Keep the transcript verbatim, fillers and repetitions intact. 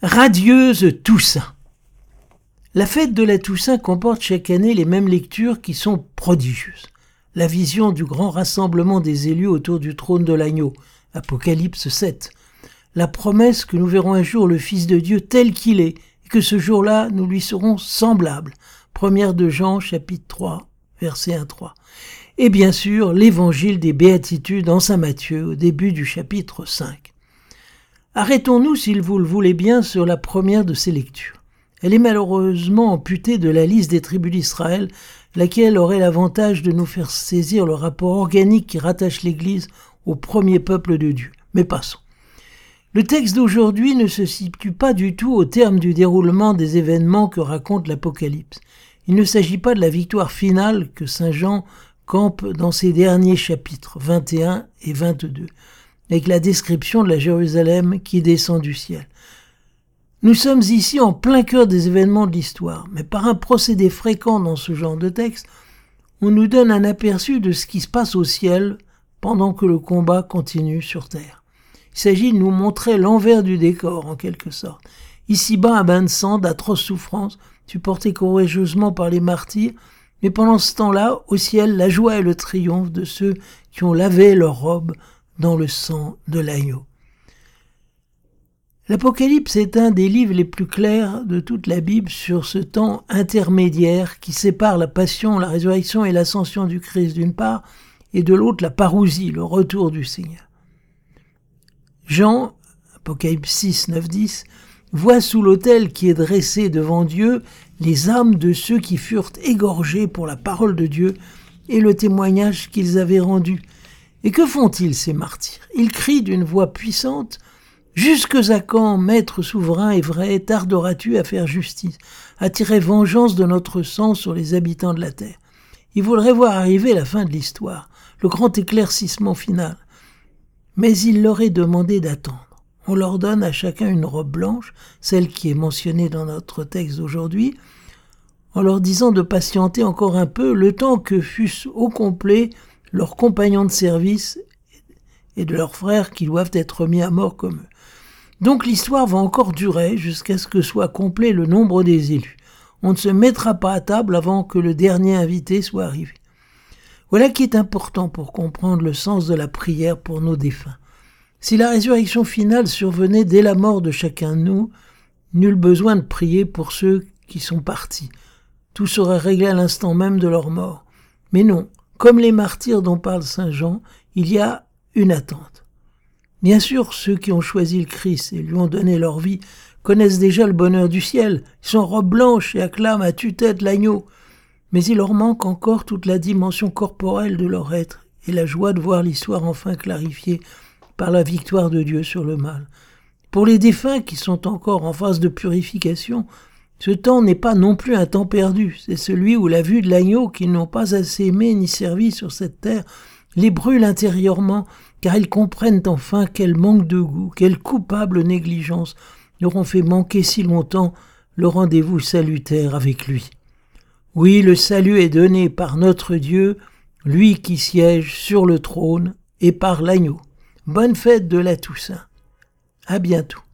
Radieuse Toussaint. La fête de la Toussaint comporte chaque année les mêmes lectures qui sont prodigieuses. La vision du grand rassemblement des élus autour du trône de l'agneau, Apocalypse sept. La promesse que nous verrons un jour le Fils de Dieu tel qu'il est, et que ce jour-là, nous lui serons semblables. Première de Jean, chapitre trois, verset un à trois. Et bien sûr, l'évangile des béatitudes en Saint Matthieu, au début du chapitre cinq. Arrêtons-nous, s'il vous le voulez bien, sur la première de ces lectures. Elle est malheureusement amputée de la liste des tribus d'Israël, laquelle aurait l'avantage de nous faire saisir le rapport organique qui rattache l'Église au premier peuple de Dieu. Mais passons. Le texte d'aujourd'hui ne se situe pas du tout au terme du déroulement des événements que raconte l'Apocalypse. Il ne s'agit pas de la victoire finale que saint Jean campe dans ses derniers chapitres, vingt et un et vingt-deux, avec la description de la Jérusalem qui descend du ciel. Nous sommes ici en plein cœur des événements de l'histoire, mais par un procédé fréquent dans ce genre de texte, on nous donne un aperçu de ce qui se passe au ciel pendant que le combat continue sur terre. Il s'agit de nous montrer l'envers du décor, en quelque sorte. Ici-bas, un bain de sang, d'atroces souffrances, supportées courageusement par les martyrs, mais pendant ce temps-là, au ciel, la joie et le triomphe de ceux qui ont lavé leurs robes dans le sang de l'agneau. L'Apocalypse est un des livres les plus clairs de toute la Bible sur ce temps intermédiaire qui sépare la passion, la résurrection et l'ascension du Christ d'une part, et de l'autre la parousie, le retour du Seigneur. Jean, Apocalypse six, neuf, dix, voit sous l'autel qui est dressé devant Dieu les âmes de ceux qui furent égorgés pour la parole de Dieu et le témoignage qu'ils avaient rendu. Et que font-ils ces martyrs? Ils crient d'une voix puissante: « Jusque à quand, Maître souverain et vrai, tarderas-tu à faire justice, à tirer vengeance de notre sang sur les habitants de la terre ?» Ils voudraient voir arriver la fin de l'histoire, le grand éclaircissement final. Mais il leur est demandé d'attendre. On leur donne à chacun une robe blanche, celle qui est mentionnée dans notre texte d'aujourd'hui, en leur disant de patienter encore un peu, le temps que fussent au complet leurs compagnons de service et de leurs frères qui doivent être mis à mort comme eux. Donc l'histoire va encore durer jusqu'à ce que soit complet le nombre des élus. On ne se mettra pas à table avant que le dernier invité soit arrivé. Voilà qui est important pour comprendre le sens de la prière pour nos défunts. Si la résurrection finale survenait dès la mort de chacun de nous, nul besoin de prier pour ceux qui sont partis. Tout serait réglé à l'instant même de leur mort. Mais non, comme les martyrs dont parle saint Jean, il y a une attente. Bien sûr, ceux qui ont choisi le Christ et lui ont donné leur vie connaissent déjà le bonheur du ciel. Ils sont en robe blanche et acclament à tue-tête l'agneau. Mais il leur manque encore toute la dimension corporelle de leur être et la joie de voir l'histoire enfin clarifiée par la victoire de Dieu sur le mal. Pour les défunts qui sont encore en phase de purification, ce temps n'est pas non plus un temps perdu. C'est celui où la vue de l'agneau qu'ils n'ont pas assez aimé ni servi sur cette terre les brûle intérieurement, car ils comprennent enfin quel manque de goût, quelle coupable négligence leur ont fait manquer si longtemps le rendez-vous salutaire avec lui. Oui, le salut est donné par notre Dieu, lui qui siège sur le trône, et par l'agneau. Bonne fête de la Toussaint. À bientôt.